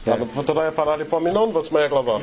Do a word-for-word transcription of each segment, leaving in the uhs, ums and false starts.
Вторая Паралипоменон, восьмая глава.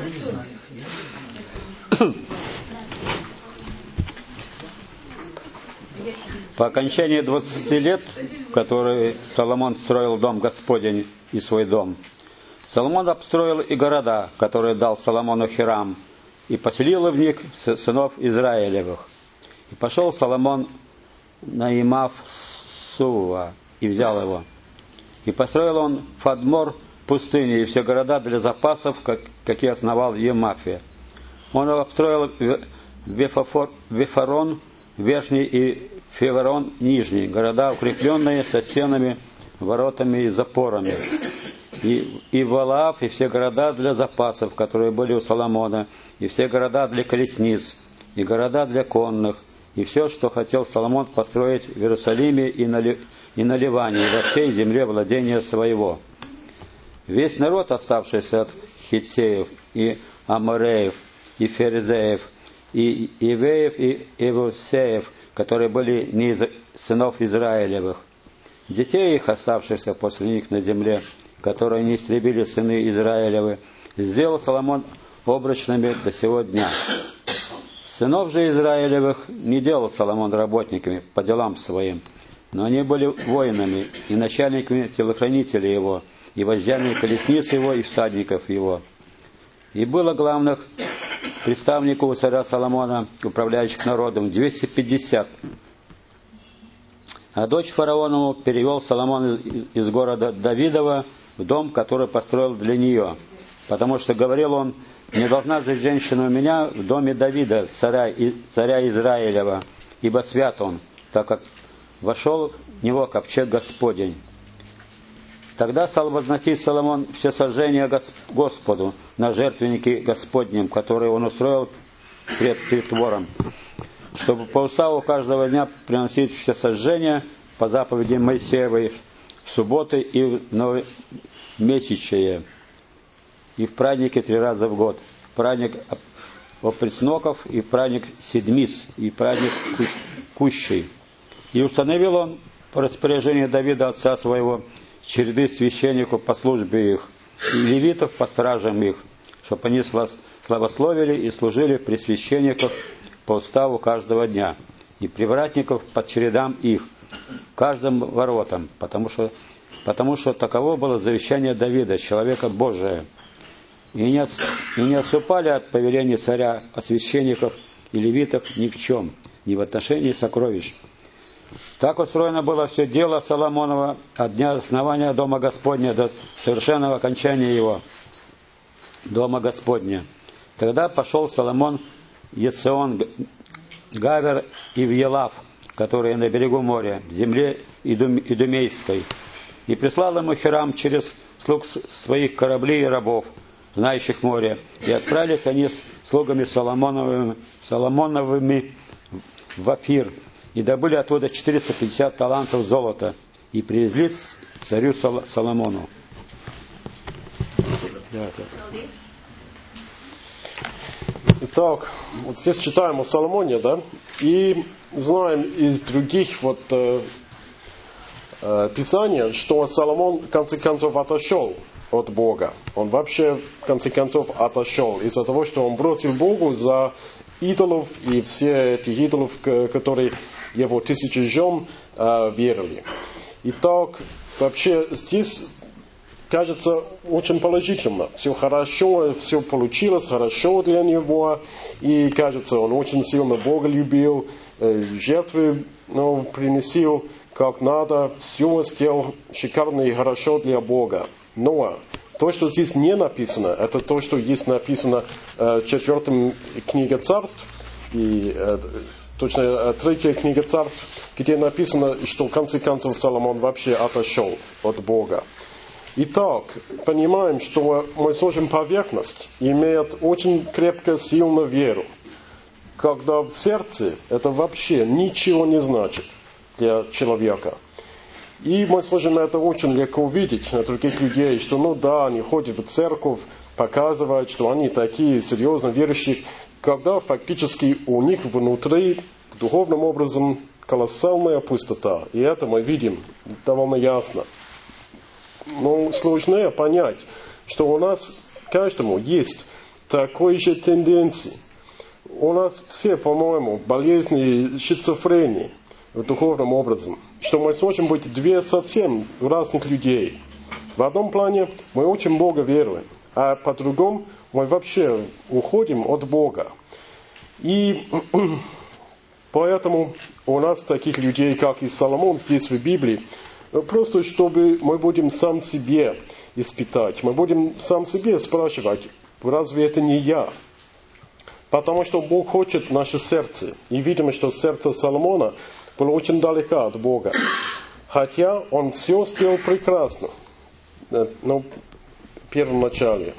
По окончании двадцати лет, в которые Соломон строил дом Господень и свой дом, Соломон обстроил и города, которые дал Соломону Хирам, и поселил в них сынов Израилевых. И пошел Соломон на Имав Сува и взял его. И построил он Фадмор, пустыни, и все города для запасов, как, какие основал в Емафе. Он обстроил Вефафор, Вефарон верхний и Феворон нижний, города, укрепленные со стенами, воротами и запорами. И, и Валаав, и все города для запасов, которые были у Соломона, и все города для колесниц, и города для конных, и все, что хотел Соломон построить в Иерусалиме и на, и на Ливане, и во всей земле владения своего. Весь народ, оставшийся от Хиттеев, и Амореев, и Ферезеев, и Ивеев, и Евусеев, которые были не из сынов Израилевых. Детей их, оставшихся после них на земле, которые не истребили сыны Израилевы, сделал Соломон обручными до сего дня. Сынов же Израилевых не делал Соломон работниками по делам своим, но они были воинами и начальниками телохранителей его, и вождями колесниц его, и всадников его. И было главных представников у царя Соломона, управляющих народом, двести пятьдесят. А дочь фараонову перевел Соломон из, из города Давидова в дом, который построил для нее. Потому что, говорил он, не должна жить женщина у меня в доме Давида, царя, царя Израилева, ибо свят он, так как вошел в него ковчег Господень. Тогда стал возносить Соломон все сожжения Господу на жертвеннике Господнем, которые он устроил пред притвором, чтобы по уставу каждого дня приносить все сожжения по заповеди Моисеевой в субботы и в новомесячие, и в праздники три раза в год, в праздник опресноков, и в праздник седмиц, и в праздник кущей. И установил он по распоряжению Давида, отца своего, череды священников по службе их, и левитов по стражам их, чтобы они славословили и служили при священниках по уставу каждого дня, и привратников по чередам их, каждым воротам, потому что, потому что таково было завещание Давида, человека Божия. И не, и не отступали от повелений царя о священниках и левитах ни в чем, ни в отношении сокровищ. Так устроено было все дело Соломонова от дня основания Дома Господня до совершенного окончания его, Дома Господня. Тогда пошел Соломон в Ецеон, Гавер и в Елав, которые на берегу моря, в земле Идумейской, и прислал ему Хирам через слуг своих кораблей и рабов, знающих море, и отправились они с слугами Соломоновыми, Соломоновыми в Афир, и добыли оттуда четыреста пятьдесят талантов золота, и привезли царю Соломону. Итак, вот здесь читаем о Соломоне, да, и знаем из других вот э, э, писаний, что Соломон в конце концов отошел от Бога. Он вообще в конце концов отошел из-за того, что он бросил Богу за идолов и все эти идолов, которые его тысячи жен э, верили. Итак, вообще здесь кажется очень положительно. Все хорошо, все получилось хорошо для него. И кажется, он очень сильно Бога любил, э, жертвы ну, приносил как надо, все сделал шикарно и хорошо для Бога. Но то, что здесь не написано, это то, что есть написано э, в четвертой книге Царств, и э, точно э, третья книга Царств, где написано, что в конце концов Соломон вообще отошел от Бога. Итак, понимаем, что мы сложим поверхность, имеет очень крепко, сильную веру. Когда в сердце это вообще ничего не значит для человека. И мы сможем это очень легко увидеть на других людей, что ну да, они ходят в церковь, показывают, что они такие серьезно верующие, когда фактически у них внутри духовным образом колоссальная пустота. И это мы видим довольно ясно. Но сложнее понять, что у нас каждому есть такой же тенденции. У нас все, по-моему, болезни шизофрении духовным образом, что мы сможем быть две совсем разных людей. В одном плане мы очень Бога веруем, а по-другому мы вообще уходим от Бога. И поэтому у нас таких людей, как и Соломон здесь в Библии, просто чтобы мы будем сам себе испытать, мы будем сам себе спрашивать, разве это не я? Потому что Бог хочет наше сердце. И видимо, что сердце Соломона было очень далеко от Бога. Хотя он все сделал прекрасно. Ну, в первом начале.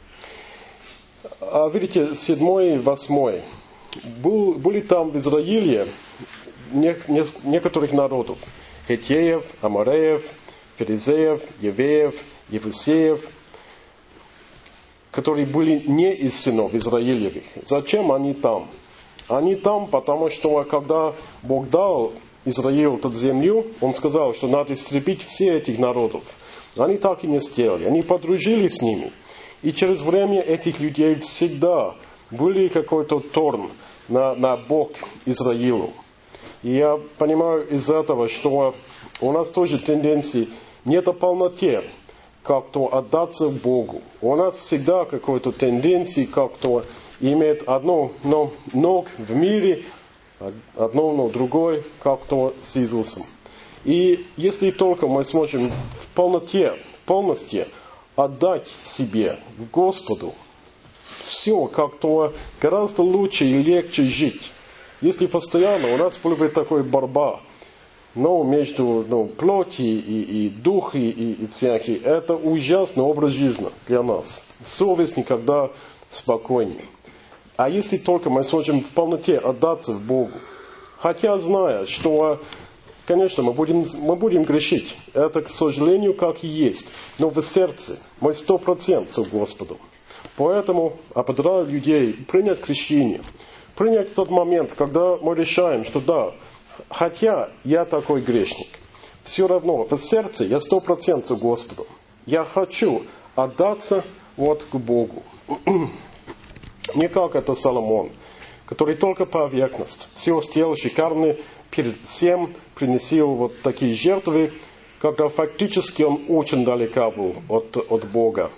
А видите, седьмой и восьмой. Был, были там в Израиле не, не, некоторых народов. Хеттеев, Амореев, Ферезеев, Евеев, Евусеев, которые были не из сынов Израилевых. Зачем они там? Они там, потому что когда Бог дал Израилю эту землю, Он сказал, что надо истребить все этих народов. Они так и не сделали. Они подружились с ними. И через время этих людей всегда были какой-то торн на, на бок Израилу. И я понимаю из этого, что у нас тоже тенденции нет полноте как-то отдаться Богу. У нас всегда какой-то тенденции как-то иметь одно но, ног в мире, одно, но другое как-то с Иисусом. И если только мы сможем в полноте, полностью отдать себе Господу, все как-то гораздо лучше и легче жить. Если постоянно у нас была бы такая борьба, но между ну, плоти и, и дух и, и, и всякие, это ужасный образ жизни для нас. Совесть никогда спокойнее. А если только мы сможем в полноте отдаться Богу, хотя зная, что, конечно, мы будем, мы будем грешить, это, к сожалению, как и есть, но в сердце мы сто процентов с Господом. Поэтому ободряю людей принять крещение, принять тот момент, когда мы решаем, что да, хотя я такой грешник, все равно в сердце я сто процентов с Господом. Я хочу отдаться вот к Богу. Не как это Соломон, который только поверхность. Все сделал шикарно, перед всем приносил вот такие жертвы, когда фактически он очень далеко был от, от Бога.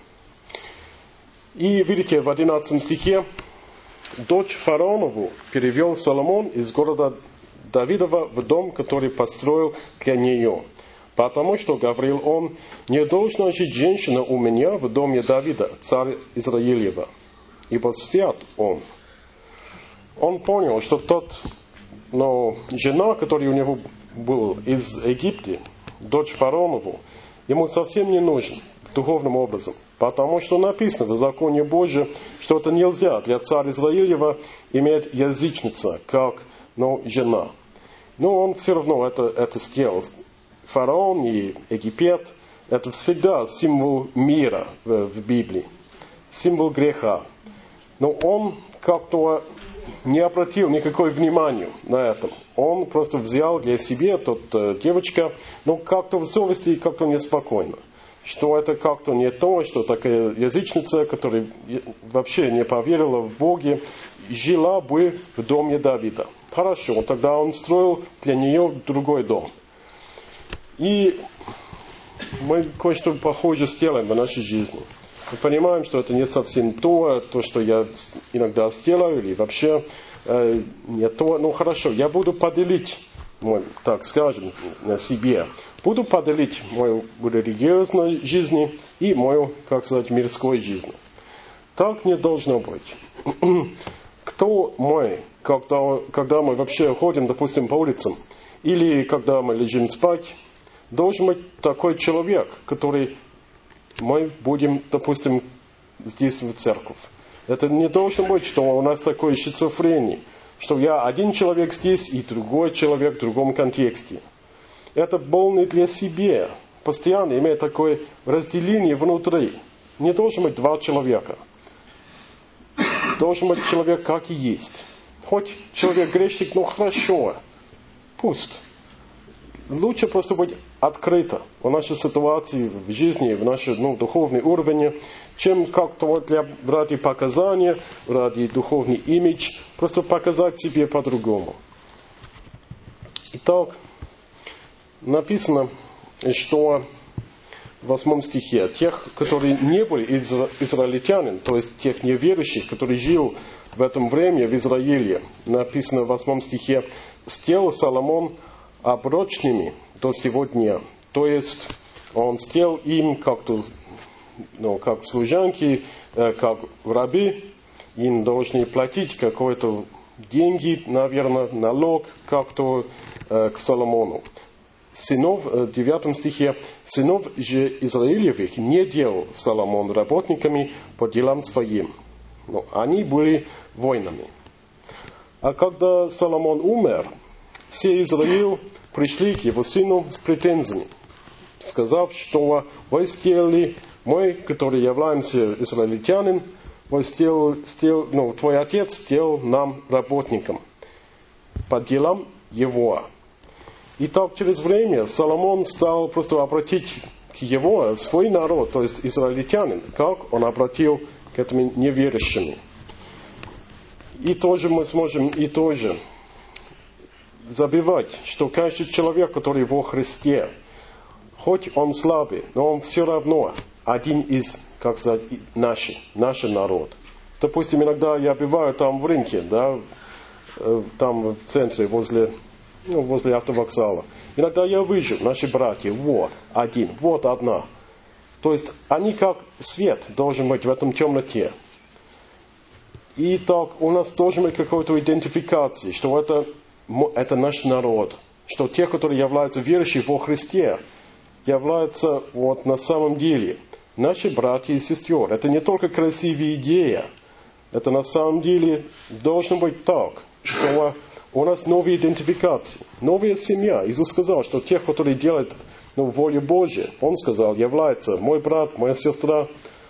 И видите, в одиннадцатом стихе, дочь фараонову перевел Соломон из города Давидова в дом, который построил для нее. Потому что, говорил он, не должна жить женщина у меня в доме Давида, царя Израилева, ибо свят он. Он понял, что тот, но жена, которая у него была из Египта, дочь фараонову, ему совсем не нужен духовным образом. Потому что написано в законе Божьем, что это нельзя для царя Израилева иметь язычница, как ну, жена. Но он все равно это, это сделал. Фараон и Египет – это всегда символ мира в, в Библии, символ греха. Но он как-то не обратил никакого внимания на это. Он просто взял для себя, тот э, девочка, но как-то в совести как-то неспокойно. Что это как-то не то, что такая язычница, которая вообще не поверила в Бога, жила бы в доме Давида. Хорошо, тогда он строил для нее другой дом. И мы кое-что похожее сделаем в нашей жизни. Мы понимаем, что это не совсем то, то, что я иногда сделаю, или вообще э, не то. Ну хорошо, я буду поделить, мой, так скажем, на себе. Буду поделить мою религиозную жизнь и мою, как сказать, мирской жизнь. Так не должно быть. Кто мы, когда, когда мы вообще ходим, допустим, по улицам, или когда мы лежим спать, должен быть такой человек, который мы будем, допустим, здесь в церковь. Это не должно быть, что у нас такое шизофрения, что я один человек здесь и другой человек в другом контексте. Это больно для себя. Постоянно имеет такое разделение внутри. Не должен быть два человека. Должен быть человек, как и есть. Хоть человек грешник, ну хорошо. Пусть. Лучше просто быть открыто о нашей ситуации в жизни, в наш ну, духовный уровень, чем как-то вот для, ради показания, ради духовный имидж, просто показать себе по-другому. Итак, написано, что в восьмом стихе, тех, которые не были изра- израильтянин, то есть тех неверующих, которые жили в этом время в Израиле, написано в восьмом стихе, сделал Соломон обручными до сегодня. То есть он сделал им как-то, ну, как служанки, э, как рабы, им должны платить какой-то деньги, наверное, налог как-то э, к Соломону. Сынов, в девятом стихе, сынов же Израилевых не делал Соломон работниками по делам своим. Но они были воинами. А когда Соломон умер, все Израиль пришли к его сыну с претензиями, сказав, что вы сделали, мы, которые являемся израильтянин, вы сделали, сделали, ну, твой отец сделал нам работником по делам его. И так через время Соломон стал просто обратить к его, свой народ, то есть израильтянин, как он обратил к этим неверующим. И тоже мы сможем и тоже забывать, что каждый человек, который во Христе, хоть он слабый, но он все равно один из, как сказать, наших, наш народ. Допустим, иногда я бываю там в рынке, да, там в центре, возле, ну, возле автовокзала. Иногда я вижу, наши братья, вот один, вот одна. То есть они как свет должен быть в этом темноте. И так у нас должен быть какой-то идентификации, что это, это наш народ, что те, которые являются верующими во Христе, являются вот на самом деле наши братья и сестры. Это не только красивая идея, это на самом деле должно быть так, что у нас новая идентификация, новая семья. Иисус сказал, что тех, которые делают ну, волю Божью, Он сказал, является мой брат, моя сестра.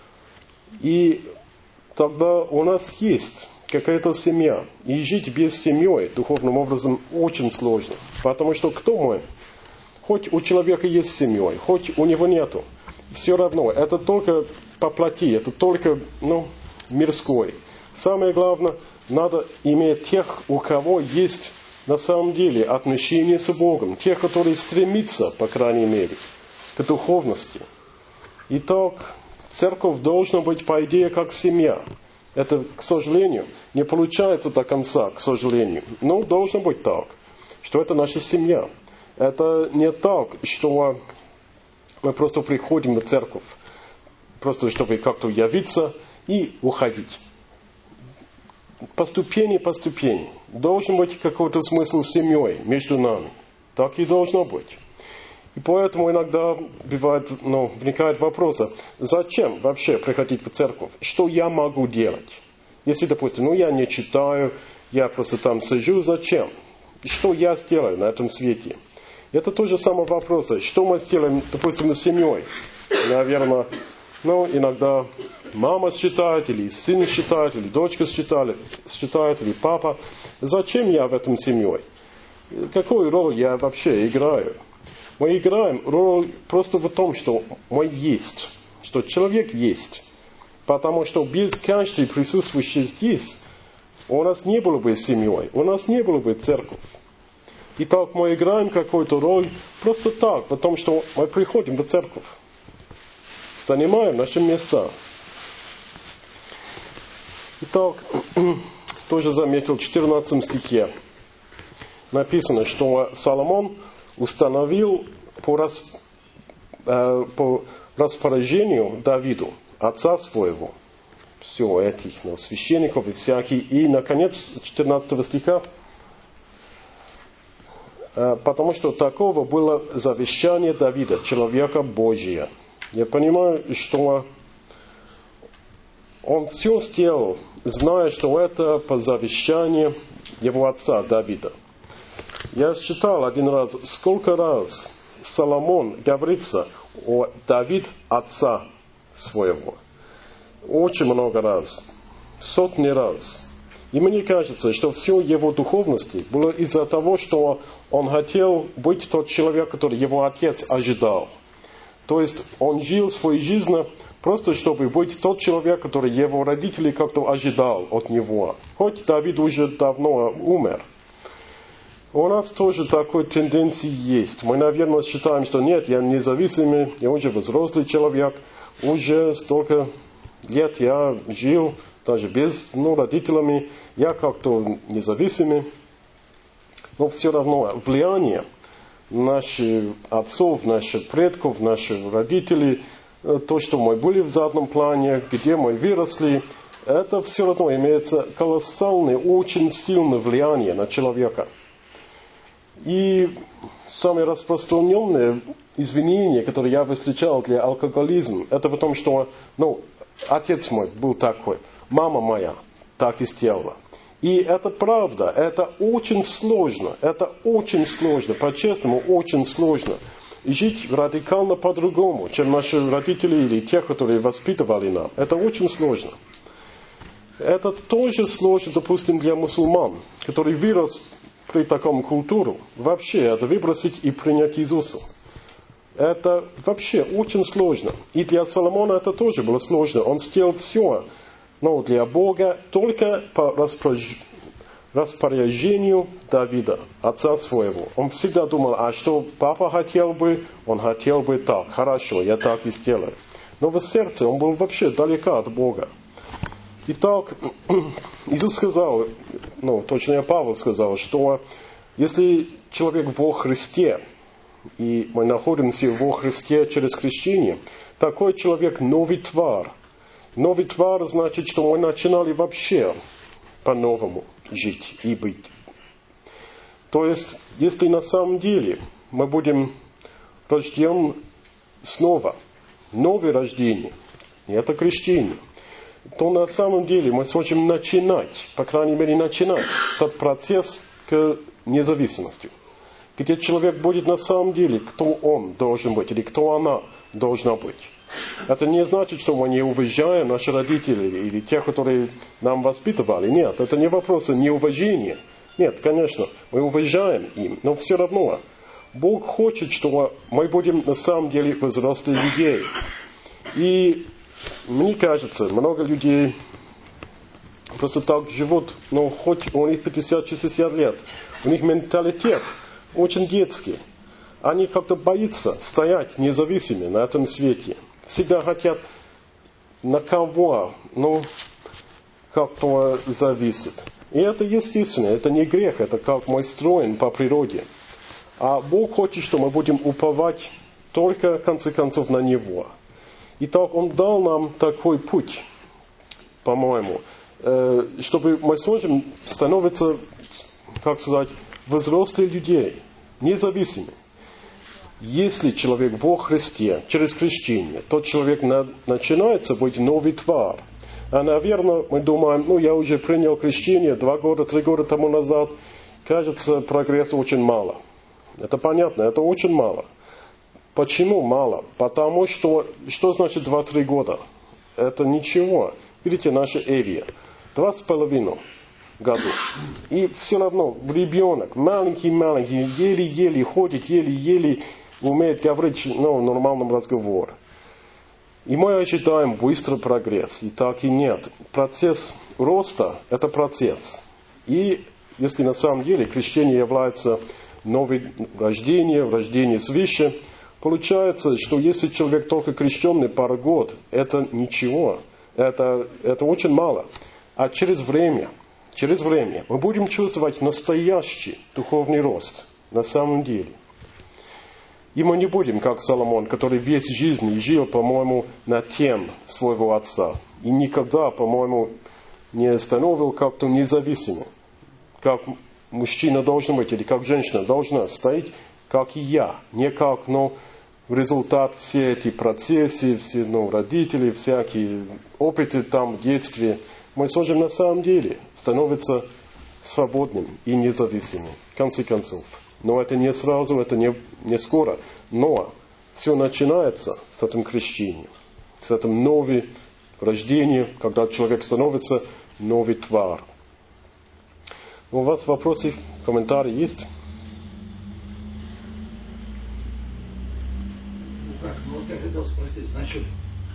И тогда у нас есть какая-то семья. И жить без семьи духовным образом очень сложно. Потому что кто мы? Хоть у человека есть семья, хоть у него нету. Все равно, это только по плоти, это только ну, мирской. Самое главное, надо иметь тех, у кого есть на самом деле отношения с Богом. Тех, которые стремятся, по крайней мере, к духовности. Итак, церковь должна быть, по идее, как семья. Это, к сожалению, не получается до конца, к сожалению. Но должно быть так, что это наша семья. Это не так, что мы просто приходим в церковь, просто чтобы как-то явиться и уходить. По ступени, по ступени. Должен быть какой-то смысл с семьей между нами. Так и должно быть. И поэтому иногда бывает, ну, возникает вопрос, зачем вообще приходить в церковь? Что я могу делать? Если, допустим, ну я не читаю, я просто там сижу, зачем? Что я сделаю на этом свете? Это тоже самый вопрос. Что мы сделаем, допустим, с семьей? Наверное, ну, иногда мама считает, или сын считает, или дочка считает, считает, или папа. Зачем я в этом семье? Какую роль я вообще играю? Мы играем роль просто в том, что мы есть, что человек есть. Потому что без каждой присутствующей здесь у нас не было бы семьи, у нас не было бы церковь. Итак, мы играем какую-то роль просто так, потому что мы приходим в церковь, занимаем наши места. Итак, тоже заметил в четырнадцатом стихе написано, что Соломон установил по, рас, э, по распоряжению Давиду, отца своего, все этих ну, священников и всяких. И, наконец, четырнадцатого стиха, э, потому что такого было завещание Давида, человека Божия. Я понимаю, что он все сделал, зная, что это по завещанию его отца Давида. Я считал один раз, сколько раз Соломон говорится о Давид отца своего. Очень много раз. Сотни раз. И мне кажется, что все его духовности было из-за того, что он хотел быть тот человек, который его отец ожидал. То есть он жил свою жизнь просто, чтобы быть тот человек, который его родители как-то ожидал от него. Хоть Давид уже давно умер. У нас тоже такой тенденции есть. Мы, наверное, считаем, что нет, я независимый, я уже взрослый человек, уже столько лет я жил, даже без ну, родителями, я как-то независимый. Но все равно влияние наших отцов, наших предков, наших родителей, то, что мы были в заднем плане, где мы выросли, это все равно имеет колоссальное, очень сильное влияние на человека. И самое распространенное извинение, которое я встречал для алкоголизма, это потому, что ну, отец мой был такой, мама моя так и сделала. И это правда, это очень сложно, это очень сложно, по-честному очень сложно. И жить радикально по-другому, чем наши родители или те, которые воспитывали нас. Это очень сложно. Это тоже сложно, допустим, для мусульман, который вырос при таком культуре. Вообще, это выбросить и принять Иисуса. Это вообще очень сложно. И для Соломона это тоже было сложно. Он сделал все, но для Бога только по распоряжению Давида, отца своего. Он всегда думал, а что папа хотел бы, он хотел бы так. Хорошо, я так и сделаю. Но в сердце он был вообще далеко от Бога. Итак, Иисус сказал, ну, точнее Павел сказал, что если человек во Христе, и мы находимся во Христе через крещение, такой человек новый тварь. Новый тварь значит, что мы начинали вообще по-новому жить и быть. То есть, если на самом деле мы будем рождены снова, новое рождение, и это крещение, то на самом деле мы сможем начинать, по крайней мере начинать, этот процесс к независимости. Где человек будет на самом деле, кто он должен быть, или кто она должна быть. Это не значит, что мы не уважаем наших родителей или тех, которые нам воспитывали. Нет, это не вопрос неуважения. Нет, конечно, мы уважаем им, но все равно Бог хочет, чтобы мы будем на самом деле взрослые людей. И мне кажется, много людей просто так живут, но хоть у них пятьдесят-шестьдесят лет, у них менталитет очень детский. Они как-то боятся стоять независимыми на этом свете. Всегда хотят на кого, ну, как-то зависит. И это естественно, это не грех, это как мы строим по природе. А Бог хочет, что мы будем уповать только, в конце концов, на Него. Итак, Он дал нам такой путь, по-моему, чтобы мы сможем становиться, как сказать, взрослые людей, независимыми. Если человек во Христе, через крещение, тот человек на, начинается быть новый тварь. А, наверное, мы думаем, ну, я уже принял крещение два года, три года тому назад. Кажется, прогресса очень мало. Это понятно, это очень мало. Почему мало? Потому что, что значит два-три года? Это ничего. Видите, наша Эвия. Два с половиной года. И все равно ребенок, маленький-маленький, еле-еле ходит, еле-еле умеет говорить ну, в нормальном разговоре. И мы ожидаем быстрый прогресс. И так и нет. Процесс роста – это процесс. И если на самом деле крещение является новым рождением, рождение свыше, получается, что если человек только крещенный пару год, это ничего. Это, это очень мало. А через время, через время мы будем чувствовать настоящий духовный рост на самом деле. И мы не будем, как Соломон, который весь жизнь жил, по-моему, на тем своего отца. И никогда, по-моему, не становился как-то независимым. Как мужчина должен быть, или как женщина должна стоять, как и я. Не как, но результат все эти процессы, все ну, родители, всякие опыты там в детстве. Мы сможем на самом деле становиться свободным и независимым, в конце концов. Но это не сразу, это не, не скоро. Но все начинается с этим крещением, с этим новым рождением, когда человек становится новый тварь. У вас вопросы, комментарии есть? Так, ну вот я хотел спросить, значит,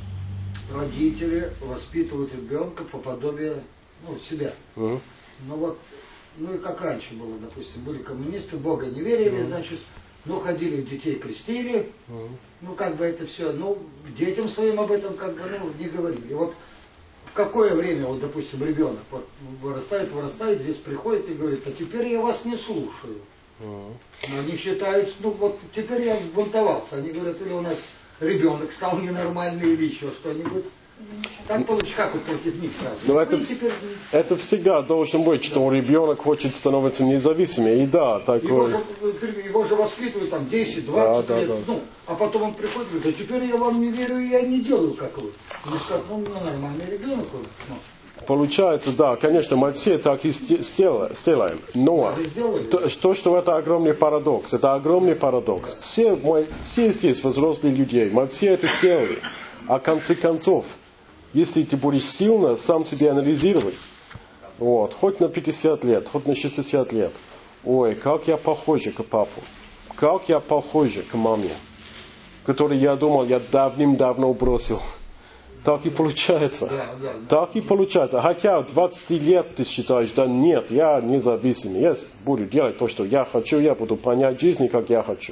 родители воспитывают ребенка по подобию, ну, себя. Угу. Ну вот, ну и как раньше было, допустим, были коммунисты, Бога не верили, угу. значит, ну ходили, детей крестили, угу. ну как бы это все, ну детям своим об этом как бы, ну, не говорили. И вот в какое время, вот, допустим, ребенок вот, вырастает, вырастает, здесь приходит и говорит, а теперь я вас не слушаю. Uh-huh. Они считают, ну вот теперь я взбунтовался. Они говорят, или у нас ребенок стал ненормальный, или еще что. Они говорят, так получится, как вот против них сразу. Но это, теперь... это всегда должен быть, что да. ребенок хочет становиться независимым. И да, такой... Его, его же воспитывают там десять-двадцать да, лет. Да, да. Ну, а потом он приходит и говорит, а теперь я вам не верю, и я не делаю как вы. Они скажут, ну, ну нормальный ребенок у нас. Ну. Получается, да, конечно, мы все так и сделаем. Но то, то, что это огромный парадокс, это огромный парадокс. Все, мы, все здесь взрослые люди, мы все это сделали. А в конце концов, если ты будешь сильно сам себя анализировать, вот, хоть на пятьдесят лет, хоть на шестьдесят лет, ой, как я похож к папу, как я похож к маме, которую я думал, я давным-давно бросил. Так и получается. Да, да, да. Так и получается. Хотя двадцать лет ты считаешь, да нет, я независимый. Я буду делать то, что я хочу, я буду понять жизнь, как я хочу.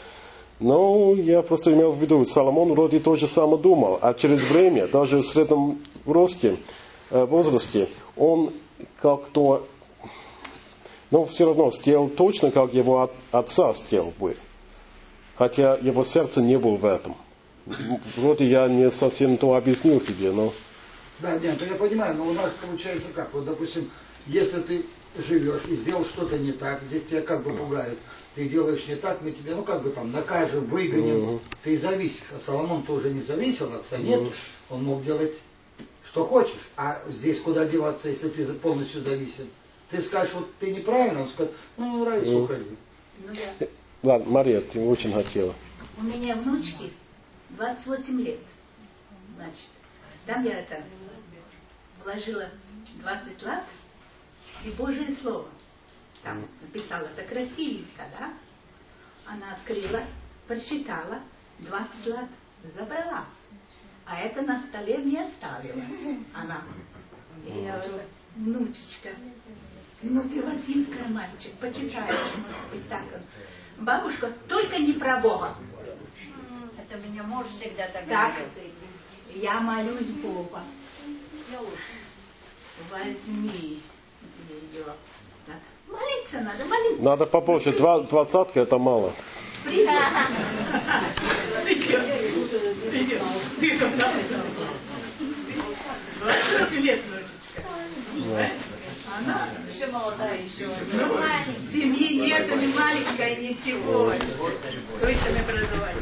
Но я просто имел в виду, Соломон вроде то же самое думал. А через время, даже в среднем росте, возрасте, он как-то, но все равно сделал точно, как его отца сделал бы. Хотя его сердце не было в этом. Вроде я не совсем то объяснил тебе, но... Да, нет, я понимаю, но у нас получается как? Вот, допустим, если ты живешь и сделал что-то не так, здесь тебя как бы пугают, ты делаешь не так, мы тебе, ну как бы там накажем, выгоним, uh-huh. ты зависишь. А Соломон-то уже не зависел, отца нет, uh-huh. он мог делать, что хочешь. А здесь куда деваться, если ты полностью зависим? Ты скажешь, вот ты неправильно, он скажет, ну, нравится, uh-huh. уходи. Ну, да. Ладно, Мария, ты очень хотела. У меня внучки двадцать восемь лет, значит, там я это вложила двадцать лат и Божие Слово. Там написала, это красивенько, да? Она открыла, прочитала, двадцать лат забрала. А это на столе мне оставила она. И я говорю, внучечка, ну ты Василька, мальчик, почитаешь, может быть, так. Бабушка, только не про Бога. Это меня муж всегда так говорит. Я молюсь Бога. Возьми ее. Молиться надо, молиться. Надо побольше. Два, двадцатка это мало. двадцать лет, внучечка. Она еще молодая, еще. Ну, семьи нет, не маленькая, ничего. Точно образование.